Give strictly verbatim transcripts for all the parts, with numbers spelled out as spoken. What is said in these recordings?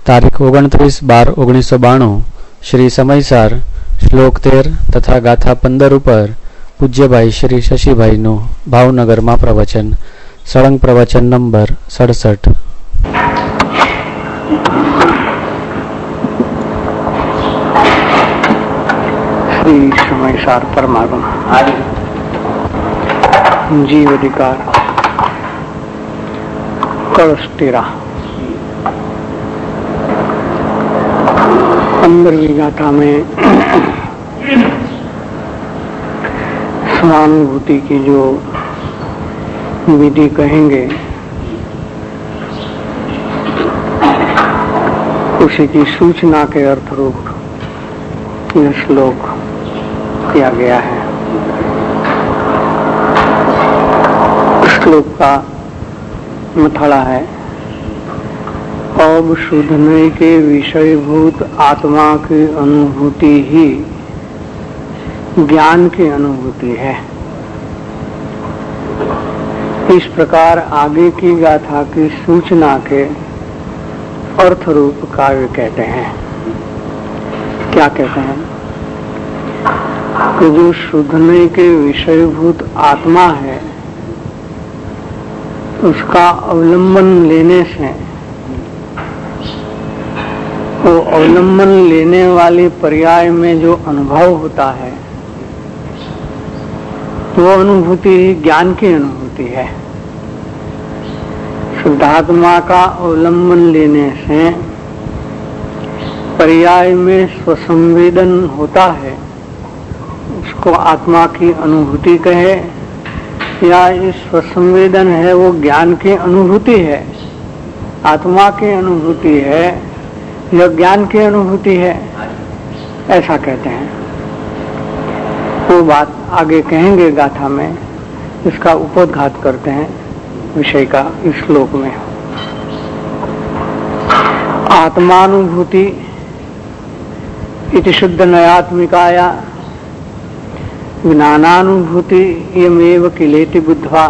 तारीख ओगणत्रीस बार ओगनीस सौ बाणु श्री समयसार श्लोक तेर तथा गाथा पंदर पर पूज्यभाई श्री शशिभाई नु भावनगर में प्रवचन सड़ंग प्रवचन नंबर सड़सठ। श्री समयसार परमात्मा जीव अधिकार कलश तेरा पंद्रहवीं गाथा में स्वानुभूति की जो विधि कहेंगे उसी की सूचना के अर्थ रूप यह श्लोक किया गया है। श्लोक का मथड़ा है, अब शुद्धने के विषयभूत आत्मा की अनुभूति ही ज्ञान की अनुभूति है। इस प्रकार आगे की गाथा की सूचना के अर्थ रूप काव्य कहते हैं। क्या कहते हैं कि जो शुद्धने के विषयभूत आत्मा है उसका अवलंबन लेने से वो अवलंबन लेने वाले पर्याय में जो अनुभव होता है वो अनुभूति ज्ञान की अनुभूति है। शुद्धात्मा का अवलंबन लेने से पर्याय में स्वसंवेदन होता है, उसको आत्मा की अनुभूति कहे या इस स्वसंवेदन है वो ज्ञान की अनुभूति है, आत्मा की अनुभूति है या ज्ञान की अनुभूति है, ऐसा कहते हैं। वो बात आगे कहेंगे गाथा में, इसका उपोद्घात करते हैं विषय का इस श्लोक में। आत्मानुभूति इति शुद्ध नयात्मिकाया ज्ञानानुभूति यमेव किलेति बुद्ध्वा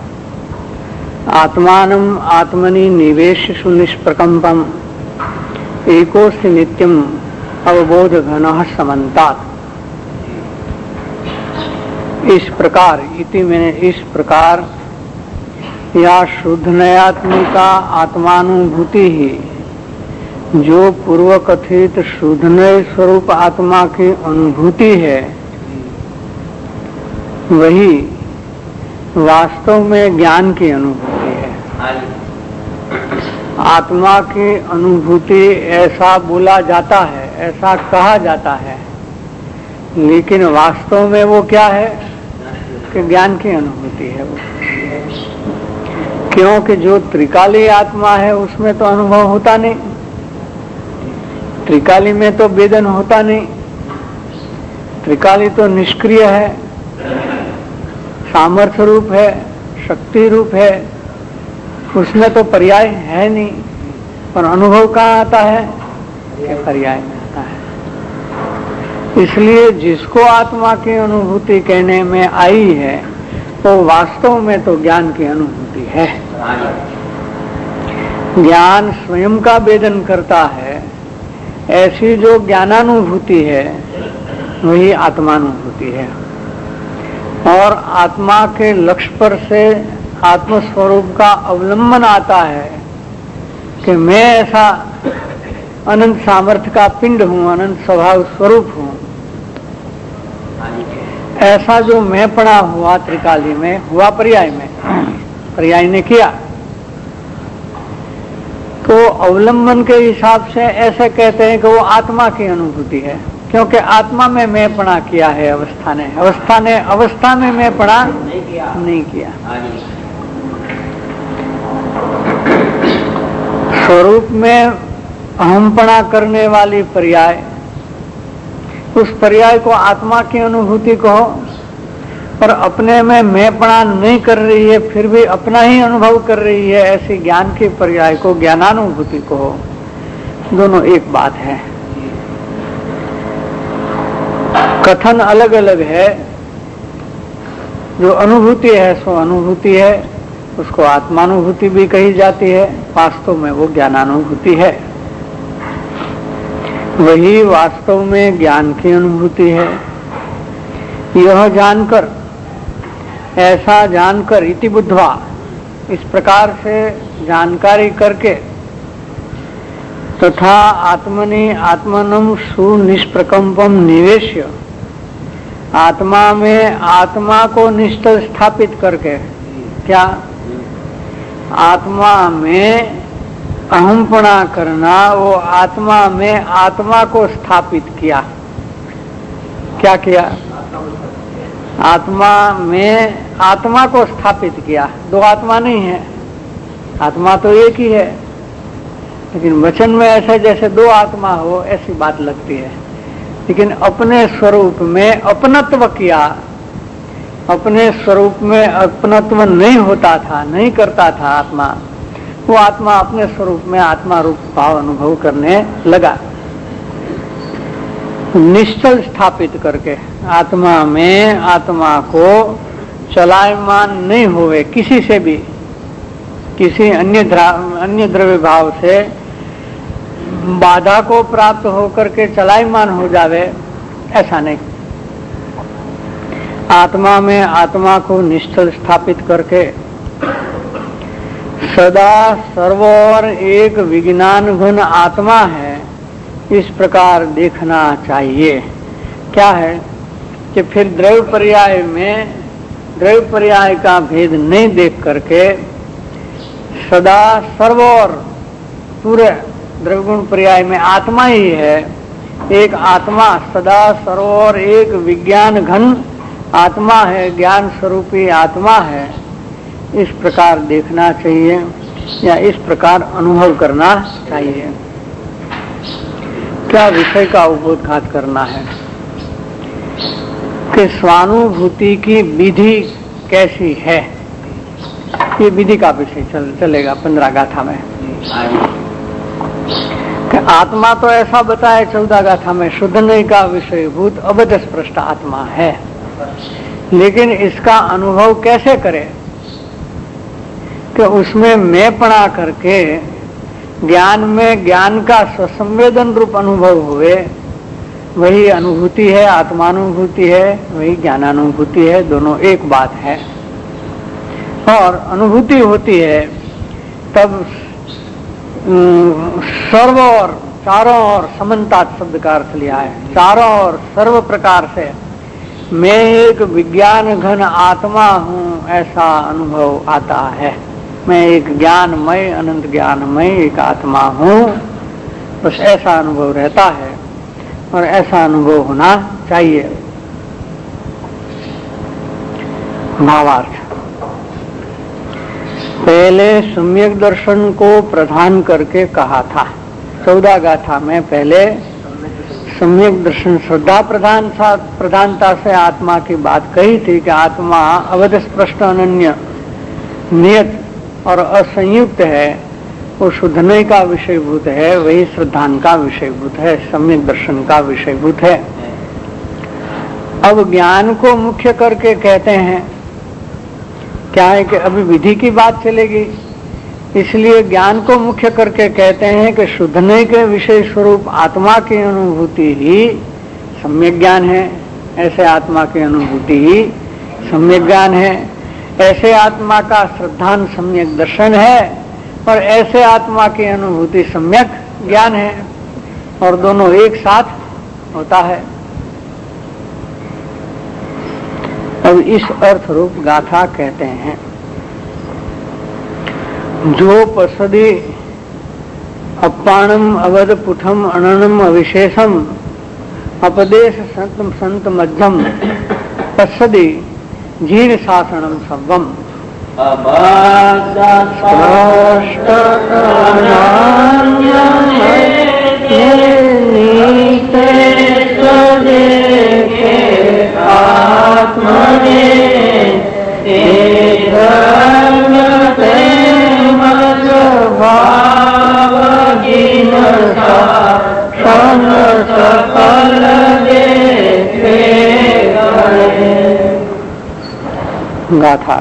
आत्मानम् आत्मनि निवेश्यसु निष्प्रकम्पम् एकोऽस्ति नित्यम् अवबोध घनः समन्तात्। इस प्रकार इति मैंने इस प्रकार या शुद्ध नयात्मिका आत्मानुभूति ही जो पूर्व कथित शुद्ध नय स्वरूप आत्मा की अनुभूति है वही वास्तव में ज्ञान की अनुभूति है। आत्मा की अनुभूति ऐसा बोला जाता है, ऐसा कहा जाता है, लेकिन वास्तव में वो क्या है कि ज्ञान की अनुभूति है वो। क्योंकि जो त्रिकाली आत्मा है उसमें तो अनुभव होता नहीं, त्रिकाली में तो वेदन होता नहीं, त्रिकाली तो निष्क्रिय है, सामर्थ्य रूप है, शक्ति रूप है, उसमें तो पर्याय है नहीं, पर अनुभव कहाँ आता है कि पर्याय में आता है। इसलिए जिसको आत्मा की अनुभूति कहने में आई है वो वास्तव में तो ज्ञान की अनुभूति है। ज्ञान स्वयं का वेदन करता है, ऐसी जो ज्ञानानुभूति है वही आत्मानुभूति है। और आत्मा के लक्ष्य पर से आत्मस्वरूप का अवलंबन आता है कि मैं ऐसा अनंत सामर्थ्य का पिंड हूँ, अनंत स्वभाव स्वरूप हूँ। ऐसा जो मैं पड़ा हुआ त्रिकाली में हुआ पर्याय में, पर्याय ने किया तो अवलंबन के हिसाब से ऐसे कहते हैं कि वो आत्मा की अनुभूति है, क्योंकि आत्मा में मैं पड़ा किया है अवस्था ने, अवस्था ने अवस्था में मैं पड़ा नहीं किया, नहीं किया। स्वरूप में अहमपना करने वाली पर्याय, उस पर्याय को आत्मा की अनुभूति कहो, पर अपने में मैंपना नहीं कर रही है फिर भी अपना ही अनुभव कर रही है, ऐसी ज्ञान के पर्याय को ज्ञानानुभूति कहो। दोनों एक बात है, कथन अलग अलग है। जो अनुभूति है सो अनुभूति है, उसको आत्मानुभूति भी कही जाती है, वास्तव में वो ज्ञानानुभूति है। वही वास्तव में ज्ञान की अनुभूति है। यह जानकर, ऐसा जानकर इति बुद्ध्वा, इस प्रकार से जानकारी करके, तथा आत्मनि आत्मनम सुनिष्प्रकंपम निवेश्य, आत्मा में आत्मा को निश्चल स्थापित करके, क्या आत्मा में अहमपणा करना, वो आत्मा में आत्मा को स्थापित किया। क्या किया? आत्मा में आत्मा को स्थापित किया। दो आत्मा नहीं है, आत्मा तो एक ही है, लेकिन वचन में ऐसे जैसे दो आत्मा हो ऐसी बात लगती है। लेकिन अपने स्वरूप में अपनत्व किया, अपने स्वरूप में अपनत्व नहीं होता था, नहीं करता था आत्मा, वो आत्मा अपने स्वरूप में आत्मा रूप भाव अनुभव करने लगा। निश्चल स्थापित करके आत्मा में आत्मा को चलायमान नहीं हुए किसी से भी, किसी अन्य अन्य द्रव्य भाव से बाधा को प्राप्त होकर के चलायमान हो जावे, ऐसा नहीं। आत्मा में आत्मा को निश्चल स्थापित करके सदा सर्वोर एक विज्ञान घन आत्मा है, इस प्रकार देखना चाहिए। क्या है कि फिर द्रव्य पर्याय में द्रव्य पर्याय का भेद नहीं देख करके सदा सर्वोर पूरे द्रव्यगुण पर्याय में आत्मा ही है, एक आत्मा सदा सर्वोर एक विज्ञान घन आत्मा है, ज्ञान स्वरूपी आत्मा है, इस प्रकार देखना चाहिए या इस प्रकार अनुभव करना चाहिए। क्या विषय का उपोद्घात करना है कि स्वानुभूति की विधि कैसी है, ये विधि का विषय चल, चलेगा पंद्रह गाथा में। कि आत्मा तो ऐसा बताया चौदह गाथा में, शुद्धने का विषय भूत अबध स्पृष्ट आत्मा है, लेकिन इसका अनुभव कैसे करें कि उसमें मैंपणा करके ज्ञान में ज्ञान का स्वसंवेदन रूप अनुभव हुए, वही अनुभूति है, आत्मानुभूति है, वही ज्ञानानुभूति है, दोनों एक बात है। और अनुभूति होती है तब सर्व और चारों ओर समन्तात शब्द का अर्थ लिया है, चारों ओर सर्व प्रकार से मैं एक विज्ञान घन आत्मा हूँ ऐसा अनुभव आता है। मैं एक ज्ञानमय अनंत ज्ञानमय एक आत्मा हूँ, बस ऐसा अनुभव रहता है और ऐसा अनुभव होना चाहिए। भावार्थ, पहले सम्यक दर्शन को प्रधान करके कहा था चौदह गाथा में। पहले सम्यक दर्शन श्रद्धा प्रधान प्रधानता से आत्मा की बात कही थी कि आत्मा अवध स्पष्ट अनन्य नियत और असंयुक्त है, वो शुद्धनय का विषयभूत है, वही श्रद्धान का विषयभूत है, सम्यक दर्शन का विषयभूत है। अब ज्ञान को मुख्य करके कहते हैं, क्या है कि अभी विधि की बात चलेगी, इसलिए ज्ञान को मुख्य करके कहते हैं कि शुद्धनय के विषय स्वरूप आत्मा की अनुभूति ही सम्यक ज्ञान है, ऐसे आत्मा की अनुभूति ही सम्यक ज्ञान है, ऐसे आत्मा का श्रद्धान सम्यक दर्शन है और ऐसे आत्मा की अनुभूति सम्यक ज्ञान है, और दोनों एक साथ होता है। अब इस अर्थ रूप गाथा कहते हैं, जो पसदि अपाणम अवध पुठम अननम अविशेषम अपदेश संत संत मध्यम पसदि जीर्ण शासनम सर्वम गाथा।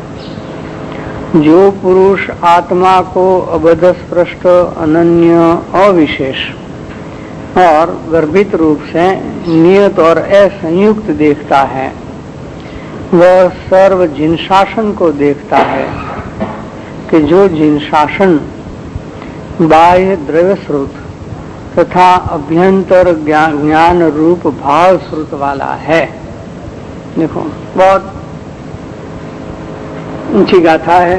जो पुरुष आत्मा को अबध स्पृष्ट अनन्य अविशेष और गर्भित रूप से नियत और असंयुक्त देखता है, वह सर्व जिन शासन को देखता है कि जो जिन शासन बाह्य द्रव्य स्रोत तथा अभ्यंतर ज्ञान रूप भाव स्रोत वाला है। देखो बहुत ऊंची गाथा है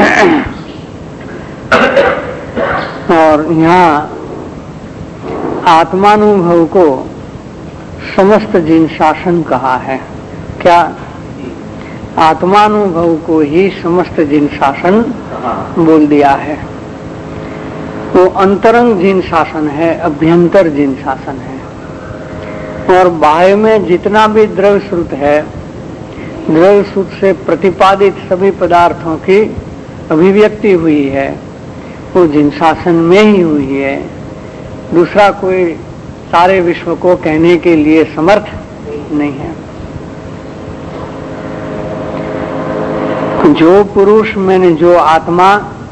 और यहाँ आत्मानुभव को समस्त जिन शासन कहा है। क्या आत्मानुभव को ही समस्त जिन शासन बोल दिया है। वो अंतरंग जिन शासन है, अभ्यंतर जिन शासन है। और बाह्य में जितना भी द्रव्य श्रुत है, द्रव्य श्रुत से प्रतिपादित सभी पदार्थों की अभिव्यक्ति हुई है, वो जिन शासन में ही हुई है। दूसरा कोई सारे विश्व को कहने के लिए समर्थ नहीं है। जो पुरुष मैंने जो आत्मा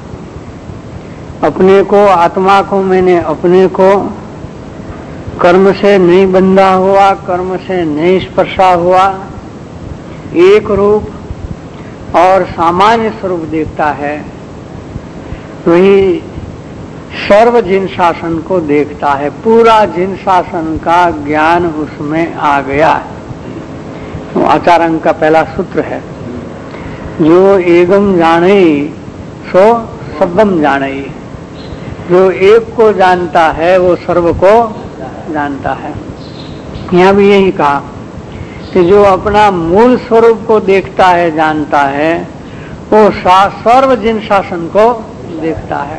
अपने को आत्मा को मैंने अपने को कर्म से नहीं बंधा हुआ, कर्म से नहीं स्पर्शा हुआ, एक रूप और सामान्य स्वरूप देखता है, वही सर्व जिन शासन को देखता है। पूरा जिन शासन का ज्ञान उसमें आ गया। वो आचार्य का पहला सूत्र है, जो एगम जाने सो सबम जाने। जो एक को जानता है वो सर्व को जानता है। यहाँ भी यही कहा कि जो अपना मूल स्वरूप को देखता है, जानता है, वो सर्व जिन शासन को देखता है।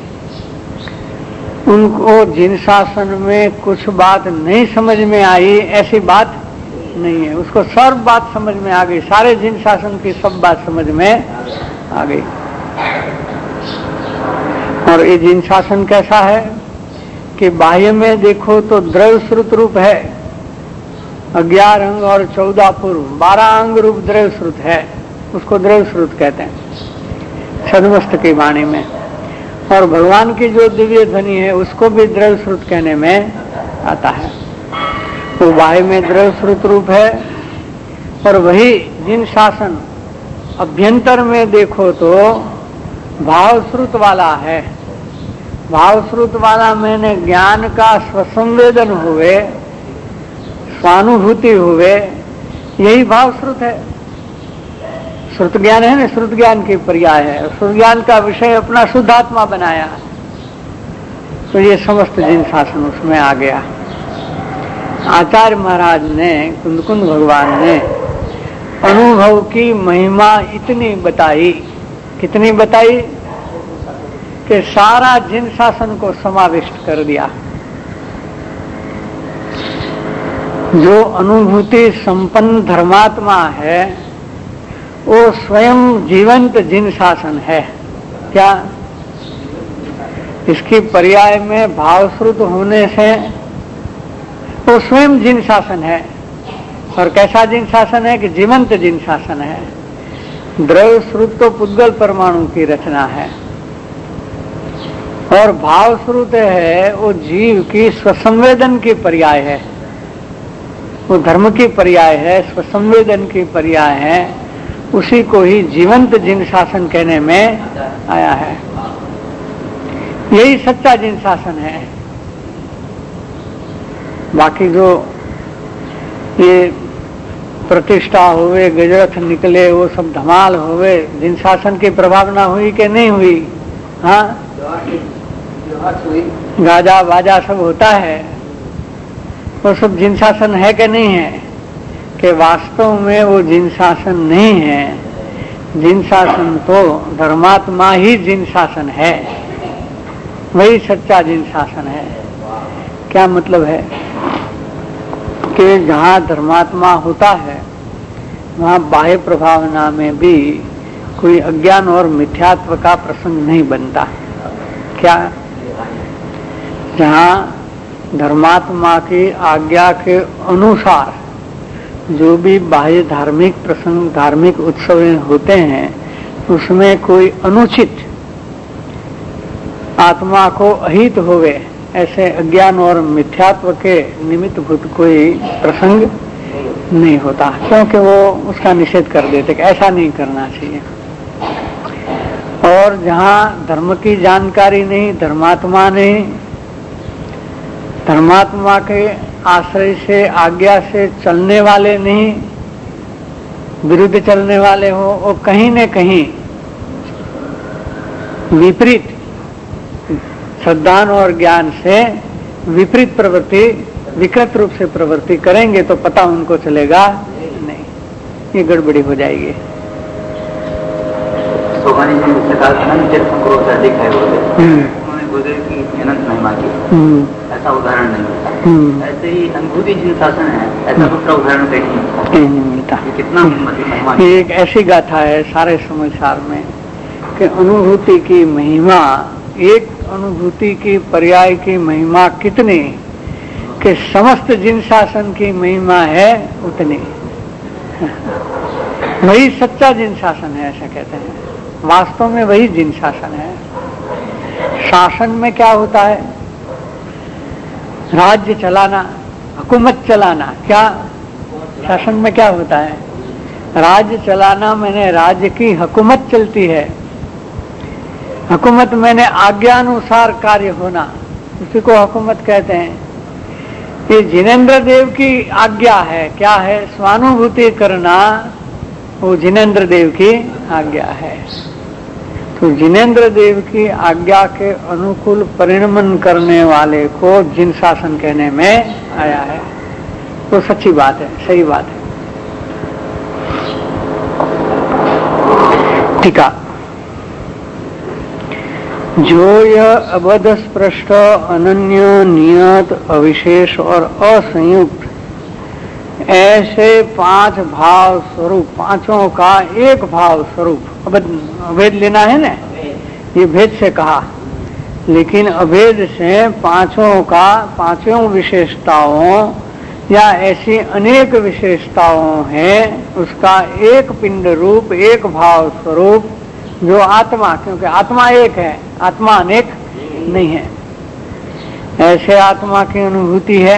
उनको जिन शासन में कुछ बात नहीं समझ में आई, ऐसी बात नहीं है। उसको सर्व बात समझ में आ गई, सारे जिन शासन की सब बात समझ में आ गई। और ये जिन शासन कैसा है कि बाह्य में देखो तो द्रव्य श्रुत रूप है, ग्यारह अंग और चौदह पूर्व, बारह अंग रूप द्रव्य श्रुत है, उसको द्रव्य श्रुत कहते हैं सदमस्त की वाणी में। और भगवान की जो दिव्य ध्वनि है उसको भी द्रव्य श्रुत कहने में आता है। तो बाह्य में द्रव्य श्रुत रूप है और वही जिन शासन अभ्यंतर में देखो तो भाव श्रुत वाला है। भाव श्रुत वाला मैंने ज्ञान का स्वसंवेदन हुए, स्वानुभूति हुए, यही भाव श्रुत है। श्रुत ज्ञान है ना, श्रुत ज्ञान की पर्याय है। श्रुत ज्ञान का विषय अपना शुद्धात्मा बनाया, तो ये समस्त जिन शासन उसमें आ गया। आचार्य महाराज ने, कुंदकुंद भगवान ने अनुभव की महिमा इतनी बताई, कितनी बताई कि सारा जिन शासन को समाविष्ट कर दिया। जो अनुभूति संपन्न धर्मात्मा है वो स्वयं जीवंत जिन शासन है। क्या इसकी पर्याय में भावश्रुत होने से वो स्वयं जिन शासन है। और कैसा जिन शासन है कि जीवंत जिन शासन है। द्रव्य श्रुत तो पुद्गल परमाणु की रचना है और भाव श्रुत है वो जीव की स्वसंवेदन की पर्याय है, वो धर्म की पर्याय है, स्वसंवेदन की पर्याय है। उसी को ही जीवंत जिन शासन कहने में आया है। यही सच्चा जिन शासन है। बाकी जो ये प्रतिष्ठा हुए, गजरथ निकले, वो सब धमाल हुए, जिन शासन की प्रभावना हुई कि नहीं हुई? हाँ, गाजा बाजा सब होता है, वो सब जिन शासन है कि नहीं है? कि वास्तव में वो जिन शासन नहीं है। जिन शासन तो धर्मात्मा ही जिन शासन है, वही सच्चा जिन शासन है। क्या मतलब है कि जहाँ धर्मात्मा होता है वहाँ बाह्य प्रभावना में भी कोई अज्ञान और मिथ्यात्व का प्रसंग नहीं बनता। क्या जहाँ धर्मात्मा की आज्ञा के अनुसार जो भी बाह्य धार्मिक प्रसंग, धार्मिक उत्सव होते हैं, उसमें कोई अनुचित आत्मा को अहित होवे ऐसे अज्ञान और मिथ्यात्व के निमित्त भूत कोई प्रसंग नहीं होता, क्योंकि वो उसका निषेध कर देते कि ऐसा नहीं करना चाहिए। और जहाँ धर्म की जानकारी नहीं, धर्मात्मा नहीं, धर्मात्मा के आश्रय से आज्ञा से चलने वाले नहीं, विरुद्ध चलने वाले हो, वो कहीं न कहीं विपरीत श्रद्धान और ज्ञान से विपरीत प्रवृत्ति, विकृत रूप से प्रवृत्ति करेंगे तो पता उनको चलेगा नहीं, ये गड़बड़ी हो जाएगी। ऐसा उदाहरण नहीं। ऐसे ही अनुभूति जिन शासन है, ऐसा दूसरा उदाहरण कहीं नहीं मिलता। कितना महिमा, ये एक ऐसी गाथा है सारे समाचार में कि अनुभूति की महिमा, एक अनुभूति की पर्याय की महिमा कितनी कि समस्त जिन शासन की महिमा है उतनी। वही सच्चा जिन शासन है, ऐसा कहते हैं। वास्तव में वही जिन शासन है। शासन में क्या होता है? राज्य चलाना, हुकूमत चलाना। क्या शासन में क्या होता है? राज्य चलाना, मैंने राज्य की हुकूमत चलती है। हुकूमत मैंने आज्ञानुसार कार्य होना, उसी को हुकूमत कहते हैं। ये जिनेंद्र देव की आज्ञा है। क्या है? स्वानुभूति करना, वो जिनेंद्र देव की आज्ञा है। तो जिनेंद्र देव की आज्ञा के अनुकूल परिणमन करने वाले को जिन शासन कहने में आया है। तो सच्ची बात है, सही बात है। टीका, जो यह अबध स्पृष्ट, अनन्य, नियत, अविशेष और असंयुक्त ऐसे पांच भाव स्वरूप, पांचों का एक भाव स्वरूप, अभेद लेना है ना, ये भेद से कहा, लेकिन अभेद से पांचों का, पांचों विशेषताओं या ऐसी अनेक विशेषताओं हैं, उसका एक पिंड रूप, एक भाव स्वरूप जो आत्मा, क्योंकि आत्मा एक है, आत्मा अनेक नहीं है, ऐसे आत्मा की अनुभूति है।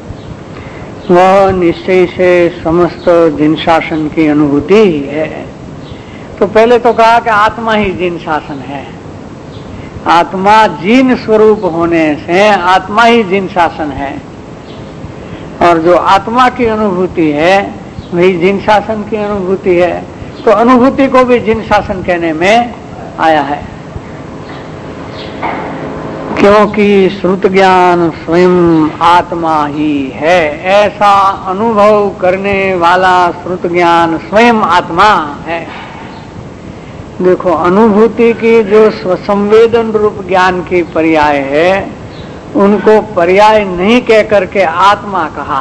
वह निश्चय से समस्त जिन शासन की अनुभूति ही है। तो पहले तो कहा कि आत्मा ही जिन शासन है। आत्मा जिन स्वरूप होने से आत्मा ही जिन शासन है, और जो आत्मा की अनुभूति है वही जिन शासन की अनुभूति है। तो अनुभूति को भी जिन शासन कहने में आया है, क्योंकि श्रुत ज्ञान स्वयं आत्मा ही है। ऐसा अनुभव करने वाला श्रुत ज्ञान स्वयं आत्मा है। देखो, अनुभूति की जो स्वसंवेदन रूप ज्ञान की पर्याय है, उनको पर्याय नहीं कह करके आत्मा कहा।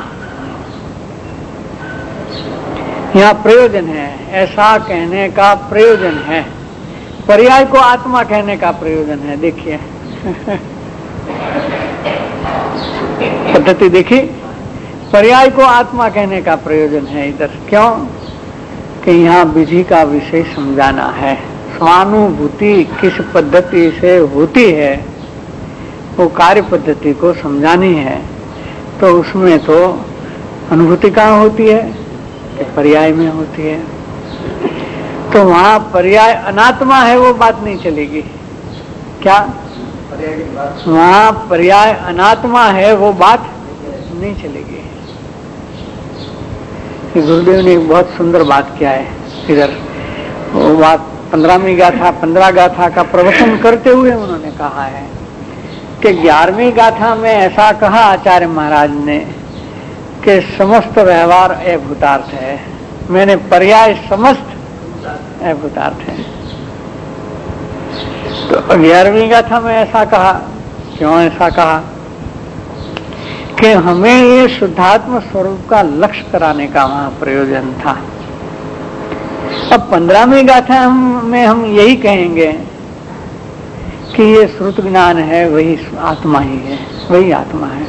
यहाँ प्रयोजन है, ऐसा कहने का प्रयोजन है। पर्याय को आत्मा कहने का प्रयोजन है। देखिए पद्धति देखिए, पर्याय को आत्मा कहने का प्रयोजन है इधर। क्यों? कि यहाँ विधि का विषय समझाना है। स्वानुभूति किस पद्धति से होती है, वो कार्य पद्धति को समझानी है। तो उसमें तो अनुभूति कहाँ होती है? कि पर्याय में होती है। तो वहाँ पर्याय अनात्मा है, वो बात नहीं चलेगी। क्या? वहाँ पर्याय अनात्मा है, वो बात नहीं चलेगी। गुरुदेव ने एक बहुत सुंदर बात किया है इधर। वो बात पंद्रहवीं गाथा पंद्रह गाथा का प्रवचन करते हुए उन्होंने कहा है कि ग्यारहवीं गाथा में ऐसा कहा आचार्य महाराज ने कि समस्त व्यवहार अभूतार्थ है। मैंने पर्याय समस्त अभूतार्थ है। तो ग्यारहवीं गाथा में ऐसा कहा। क्यों ऐसा कहा? कि हमें ये शुद्धात्म स्वरूप का लक्ष्य कराने का वहां प्रयोजन था। अब पंद्रहवीं गाथा में हम यही कहेंगे कि ये श्रुत ज्ञान है, वही आत्मा ही है, वही आत्मा है।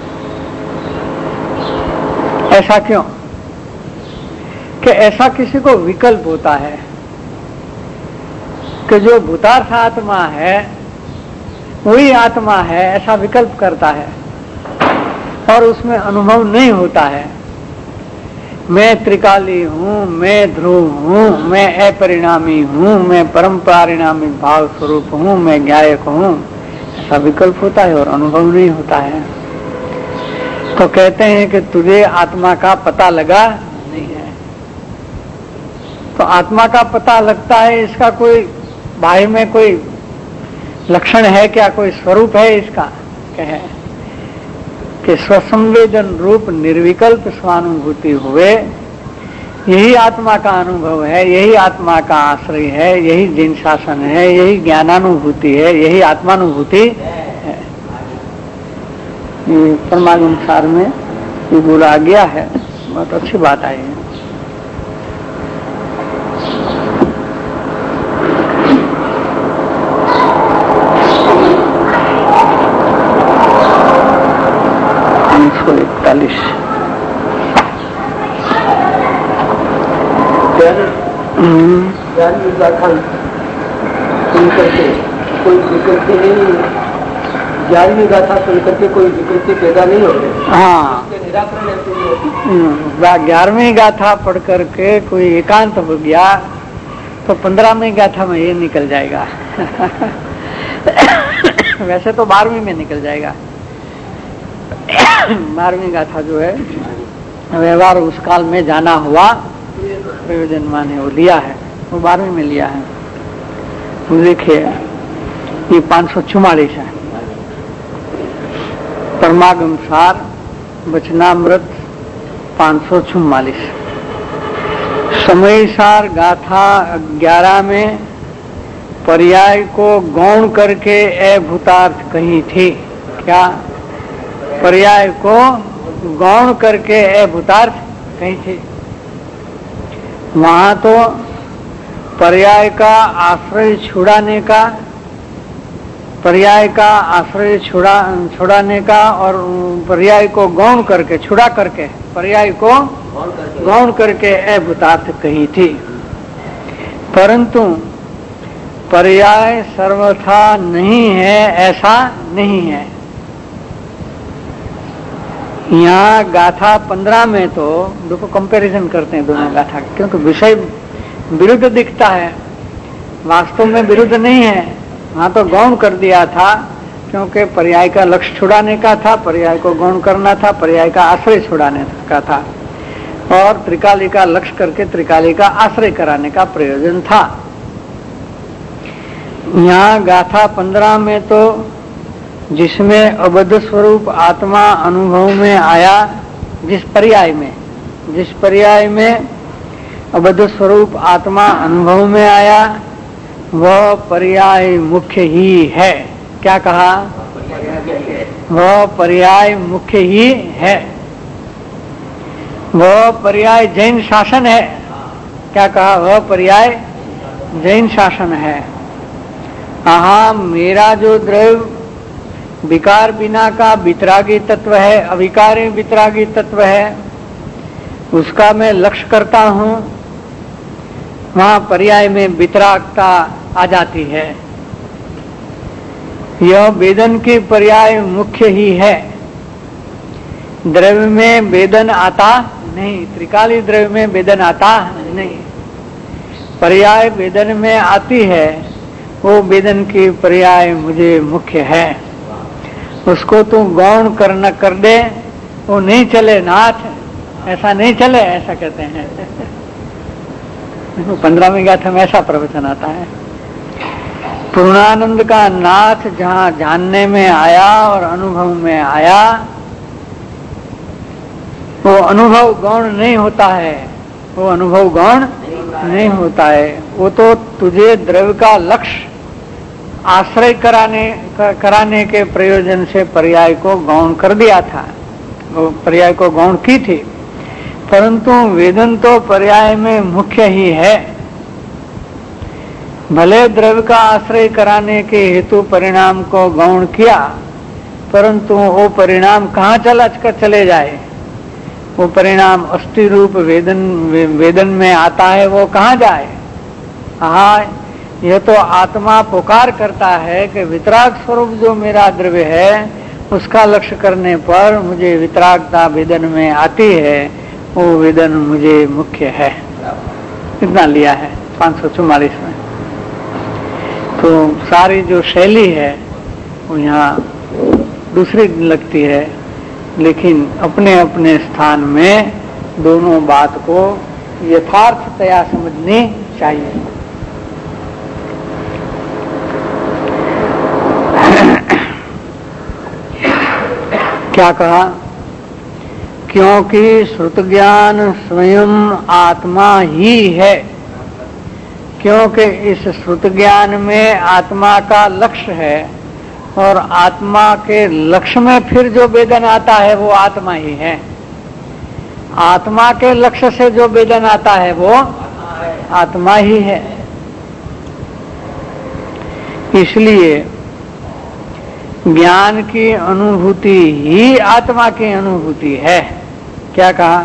ऐसा क्यों? कि ऐसा किसी को विकल्प होता है कि जो भूतार्थ आत्मा है वही आत्मा है ऐसा विकल्प करता है और उसमें अनुभव नहीं होता है। मैं त्रिकाली हूँ, मैं ध्रुव हूँ, मैं अपरिणामी हूँ, मैं परम परिणामी भाव स्वरूप हूँ, मैं ज्ञायक हूँ, ऐसा विकल्प होता है और अनुभव नहीं होता है। तो कहते हैं कि तुझे आत्मा का पता लगा नहीं है। तो आत्मा का पता लगता है, इसका कोई बाह्य में कोई लक्षण है क्या, कोई स्वरूप है इसका? कहे कि स्वसंवेदन रूप निर्विकल्प स्वानुभूति हुए, यही आत्मा का अनुभव है, यही आत्मा का आश्रय है, यही जिन शासन है, यही ज्ञानानुभूति है, यही आत्मानुभूति है। ये परमानुसार में ये बोला गया है, बहुत अच्छी बात आई है। इकतालीस ज्ञान की गाथा सुन करके कोई विकृति नहीं, ज्ञान की गाथा सुन करके कोई विकृति पैदा नहीं होती। हाँ, निराकरण ग्यारहवीं गाथा पढ़ करके कोई एकांत हो गया तो पंद्रहवीं गाथा में ये निकल जाएगा। वैसे तो बारहवीं में निकल जाएगा। बारहवीं गाथा जो है व्यवहार उस काल में जाना हुआ प्रयोजन माने वो लिया है, वो बारहवीं में लिया है। तो देखिए ये पाँच सौ चुम्मालीस है। परमागम सार वचनामृत पाँच सौ चुम्मालीस। समय सार गाथा ग्यारह में पर्याय को गौण करके अभूतार्थ कही थी। क्या? पर्याय को गौण करके अभूतार्थ कही थी। वहां तो पर्याय का आश्रय छुड़ाने का, पर्याय का आश्रय छुड़ा छुड़ाने का और पर्याय को गौण करके, छुड़ा करके पर्याय को गौण करके अभूतार्थ कही थी। परंतु पर्याय सर्वथा नहीं है ऐसा नहीं है। यहाँ गाथा पंद्रह में तो देखो कंपैरिजन करते हैं दोनों गाथा, क्योंकि विषय विरुद्ध दिखता है, वास्तव में विरुद्ध नहीं है। वहाँ तो गौण कर दिया था क्योंकि पर्याय का लक्ष्य छुड़ाने का था, पर्याय को गौण करना था, पर्याय का आश्रय छुड़ाने का था, और त्रिकाली का लक्ष्य करके त्रिकाली का आश्रय कराने का प्रयोजन था। यहाँ गाथा पंद्रह में तो जिसमें अबद्ध स्वरूप आत्मा अनुभव में आया, जिस पर्याय में जिस पर्याय में अबद्ध स्वरूप आत्मा अनुभव में आया, वह पर्याय मुख्य ही है। क्या कहा? वह पर्याय मुख्य ही है। वह पर्याय जैन शासन है। क्या कहा? वह पर्याय जैन शासन है। हाँ, मेरा जो द्रव्य विकार बिना का वितरागी तत्व है, अविकारी वितरागी तत्व है, उसका मैं लक्ष्य करता हूँ, वहाँ पर्याय में वितरागता आ जाती है। यह वेदन की पर्याय मुख्य ही है। द्रव्य में वेदन आता नहीं, त्रिकाली द्रव्य में वेदन आता नहीं। पर्याय वेदन में आती है, वो वेदन की पर्याय मुझे मुख्य है। उसको तू गौण करना कर दे, वो नहीं चले नाथ, ऐसा नहीं चले, ऐसा कहते हैं। पंद्रहवीं गाथा में ऐसा प्रवचन आता है। पूर्णानंद का नाथ जहाँ जानने में आया और अनुभव में आया, वो अनुभव गौण नहीं होता है, वो अनुभव गौण नहीं होता है। वो तो तुझे द्रव्य का लक्ष्य आश्रय कराने कराने के प्रयोजन से पर्याय को गौण कर दिया था, वो पर्याय को गौण की थी। परंतु वेदन तो पर्याय में मुख्य ही है। भले द्रव्य का आश्रय कराने के हेतु परिणाम को गौण किया, परंतु वो परिणाम कहाँ चला कर चले जाए? वो परिणाम अस्थि रूप वेदन वेदन में आता है, वो कहाँ जाए? हाँ, यह तो आत्मा पुकार करता है कि वितराग स्वरूप जो मेरा द्रव्य है उसका लक्ष्य करने पर मुझे वितरागता वेदन में आती है, वो वेदन मुझे मुख्य है। कितना लिया है पाँच सौ चौवालीस में। तो सारी जो शैली है वो यहाँ दूसरी लगती है, लेकिन अपने अपने स्थान में दोनों बात को यथार्थतया समझनी चाहिए। क्या कहा? क्योंकि श्रुत ज्ञान स्वयं आत्मा ही है, क्योंकि इस श्रुत ज्ञान में आत्मा का लक्ष्य है और आत्मा के लक्ष्य में फिर जो वेदन आता है वो आत्मा ही है। आत्मा के लक्ष्य से जो वेदन आता है वो आत्मा ही है। इसलिए ज्ञान की अनुभूति ही आत्मा की अनुभूति है। क्या कहा?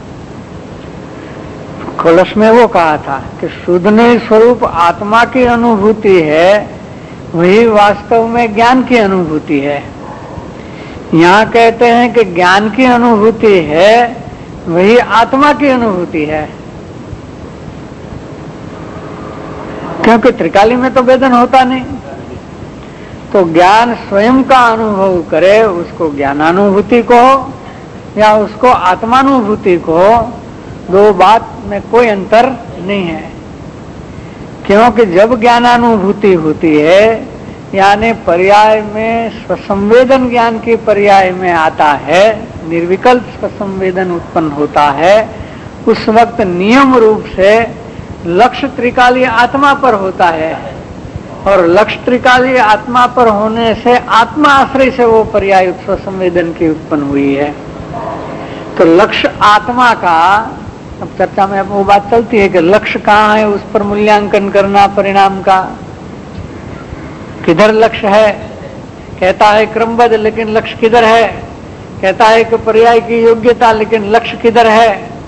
कलश में वो कहा था कि शुद्ध निज स्वरूप आत्मा की अनुभूति है, वही वास्तव में ज्ञान की अनुभूति है। यहाँ कहते हैं कि ज्ञान की अनुभूति है, वही आत्मा की अनुभूति है। क्योंकि त्रिकाली में तो वेदन होता नहीं, तो ज्ञान स्वयं का अनुभव करे, उसको ज्ञानानुभूति को या उसको आत्मानुभूति को, दो बात में कोई अंतर नहीं है। क्योंकि जब ज्ञानानुभूति होती है यानी पर्याय में स्वसंवेदन ज्ञान की पर्याय में आता है, निर्विकल्प स्वसंवेदन उत्पन्न होता है, उस वक्त नियम रूप से लक्ष्य त्रिकाली आत्मा पर होता है और लक्ष्य त्रिकाली आत्मा पर होने से आत्मा आश्रय से वो पर्याय स्वसंवेदन की उत्पन्न हुई है। तो लक्ष्य आत्मा का, अब चर्चा में वो बात चलती है कि लक्ष्य कहाँ है, उस पर मूल्यांकन करना परिणाम का। किधर लक्ष्य है? कहता है क्रमबद्ध, लेकिन लक्ष्य किधर है? कहता है कि पर्याय की योग्यता, लेकिन लक्ष्य किधर है?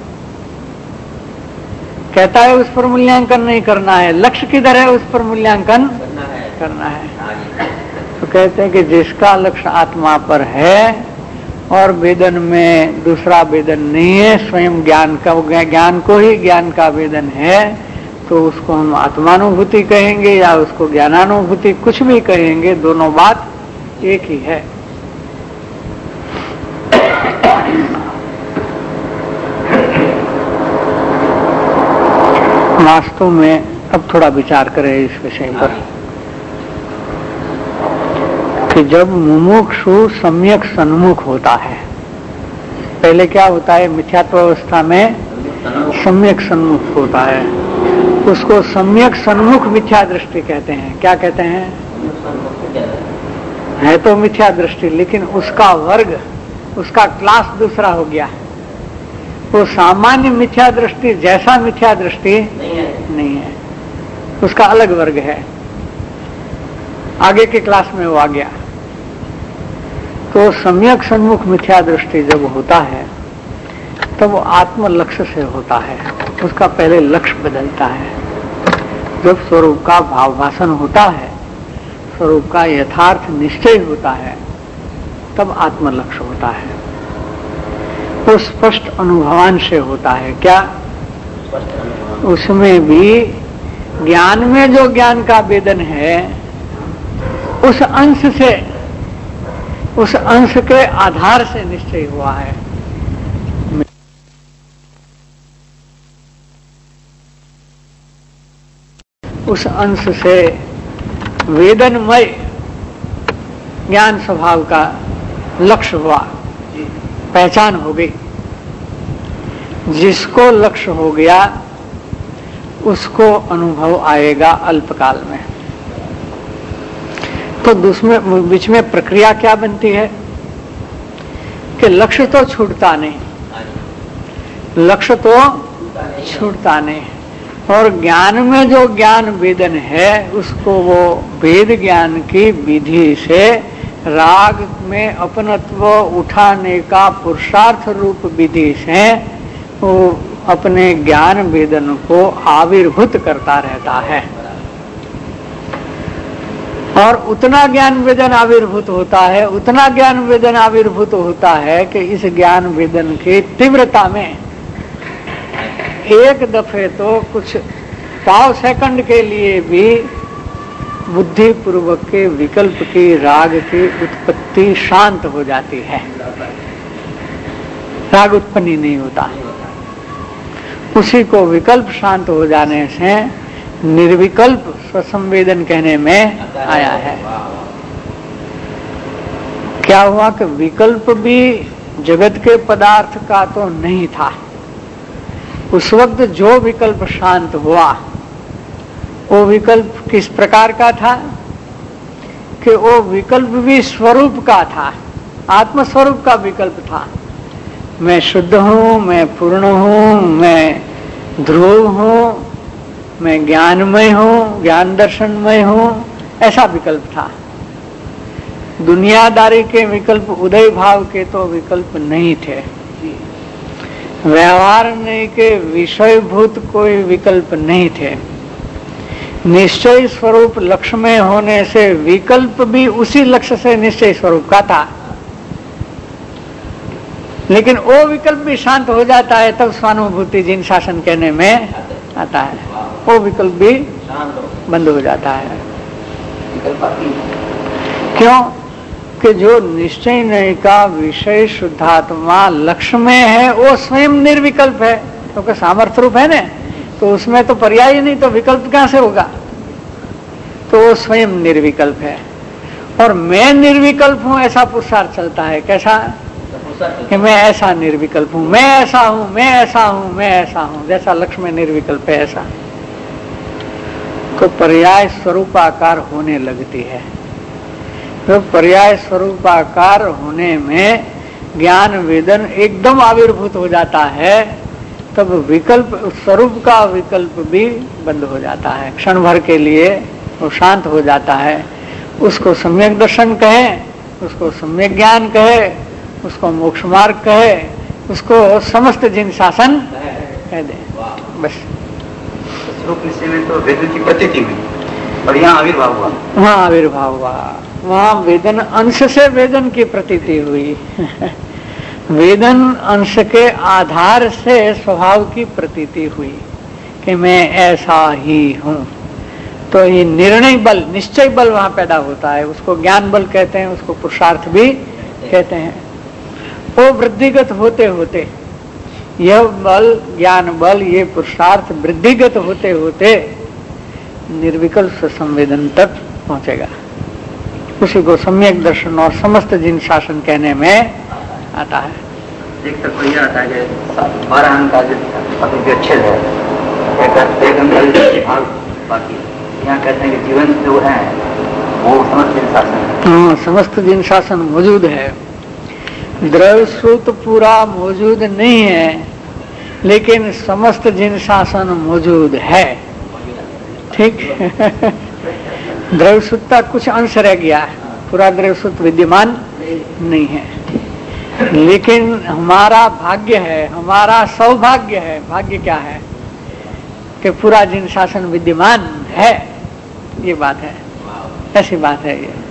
कहता है उस पर मूल्यांकन नहीं करना है, लक्ष्य किधर है? उस पर मूल्यांकन करना है, करना है। तो कहते हैं कि जिसका लक्ष्य आत्मा पर है और वेदन में दूसरा वेदन नहीं है, स्वयं ज्ञान का, ज्ञान को ही ज्ञान का वेदन है, तो उसको हम आत्मानुभूति कहेंगे या उसको ज्ञानानुभूति, कुछ भी कहेंगे, दोनों बात एक ही है। वास्तव में अब थोड़ा विचार करें इस विषय पर कि जब मुमुक्षु सम्यक सन्मुख होता है, पहले क्या होता है? मिथ्यात्व अवस्था में सम्यक सन्मुख होता है, उसको सम्यक सन्मुख मिथ्या दृष्टि कहते हैं। क्या कहते हैं? है तो मिथ्या दृष्टि, लेकिन उसका वर्ग, उसका क्लास दूसरा हो गया। वो सामान्य मिथ्या दृष्टि जैसा मिथ्या दृष्टि नहीं है, नहीं है, उसका अलग वर्ग है, आगे के क्लास में वो आ गया। तो सम्यक सन्मुख मिथ्या दृष्टि जब होता है तब वो आत्म लक्ष्य से होता है, उसका पहले लक्ष्य बदलता है। जब स्वरूप का भाव भाषण होता है, स्वरूप का यथार्थ निश्चय होता है, तब आत्म लक्ष्य होता है। वो स्पष्ट अनुभवान से होता है। क्या? उसमें भी ज्ञान में जो ज्ञान का वेदन है, उस अंश से, उस अंश के आधार से निश्चय हुआ है। उस अंश से वेदनमय ज्ञान स्वभाव का लक्ष्य हुआ, पहचान हो गई। जिसको लक्ष्य हो गया उसको अनुभव आएगा अल्पकाल में। तो दूसरे बीच में प्रक्रिया क्या बनती है कि लक्ष्य तो छूटता नहीं, लक्ष्य तो छूटता नहीं, और ज्ञान में जो ज्ञान वेदन है उसको वो वेद ज्ञान की विधि से राग में अपनत्व उठाने का पुरुषार्थ रूप विधि से वो अपने ज्ञान वेदन को आविर्भूत करता रहता है। और उतना ज्ञान वेदन आविर्भूत होता है, उतना ज्ञान वेदन आविर्भूत होता है कि इस ज्ञान वेदन की तीव्रता में एक दफे तो कुछ पाव सेकंड के लिए भी बुद्धि पूर्वक के विकल्प की, राग की उत्पत्ति शांत हो जाती है, राग उत्पन्न नहीं होता। उसी को विकल्प शांत हो जाने से निर्विकल्प स्वसंवेदन कहने में आया है। क्या हुआ कि विकल्प भी जगत के पदार्थ का तो नहीं था। उस वक्त जो विकल्प शांत हुआ वो विकल्प किस प्रकार का था कि वो विकल्प भी स्वरूप का था, आत्मस्वरूप का विकल्प था। मैं शुद्ध हूं, मैं पूर्ण हूं, मैं ध्रुव हूं, मैं ज्ञानमय हूं, ज्ञान दर्शनमय हूं, ऐसा विकल्प था। दुनियादारी के विकल्प, उदय भाव के तो विकल्प नहीं थे। व्यवहार नहीं के विषयभूत कोई विकल्प नहीं थे। निश्चय स्वरूप लक्ष्य में होने से विकल्प भी उसी लक्ष्य से निश्चय स्वरूप का था। लेकिन वो विकल्प भी शांत हो जाता है तब स्वानुभूति जिन शासन कहने में आता है, वो विकल्प भी बंद हो जाता है। क्यों कि जो निश्चय नहीं का विषय शुद्धात्मा लक्ष्य में है वो स्वयं निर्विकल्प है, क्योंकि तो सामर्थ्य रूप है ना, तो उसमें तो पर्याय नहीं, तो विकल्प कहां से होगा। तो वो स्वयं निर्विकल्प है और मैं निर्विकल्प हूं ऐसा पुरुषार्थ चलता है। कैसा कि मैं ऐसा निर्विकल्प हूं, मैं ऐसा हूं, मैं ऐसा हूं, मैं ऐसा हूं, जैसा लक्ष्य में निर्विकल्प है ऐसा, तो पर्याय स्वरूपाकार होने लगती है। तो पर्याय स्वरूपाकार होने में ज्ञान वेदन एकदम आविर्भूत हो जाता है, तब विकल्प, स्वरूप का विकल्प भी बंद हो जाता है। क्षण भर के लिए वो शांत हो जाता है। उसको सम्यक दर्शन कहे, उसको सम्यक ज्ञान कहे, उसको मोक्ष मार्ग कहे, उसको समस्त जिन शासन कह दे। बस स्वरूप निश्चय में तो वेदन की प्रतीति हुई और यहाँ आविर्भाव हुआ, वहाँ आविर्भाव हुआ, वहाँ वेदन अंश से वेदन की प्रतीति हुई। वेदन अंश के आधार से स्वभाव की प्रतीति हुई कि मैं ऐसा ही हूँ। तो ये निर्णय बल, निश्चय बल वहाँ पैदा होता है। उसको ज्ञान बल कहते हैं, उसको पुरुषार्थ भी कहते हैं। वो वृद्धिगत होते होते यह बल, ज्ञान बल, ये पुरुषार्थ वृद्धिगत होते होते निर्विकल्प संवेदन तक पहुंचेगा। उसी को सम्यक दर्शन और समस्त जिन शासन कहने में आता है। एक तक यह आता है कि बारह अंग का जो अच्छे है, एक अंग भाग बाकी, यहाँ कहते हैं कि जीवन जो है वो समस्त जिन शासन है। हाँ, समस्त जिन शासन मौजूद है। द्रव्य श्रुत पूरा मौजूद नहीं है, लेकिन समस्त जिन शासन मौजूद है। ठीक। द्रव्य श्रुत का कुछ अंश रह गया है, पूरा द्रव्य श्रुत विद्यमान नहीं है। लेकिन हमारा भाग्य है, हमारा सौभाग्य है। भाग्य क्या है कि पूरा जिन शासन विद्यमान है, ये बात है, ऐसी बात है ये।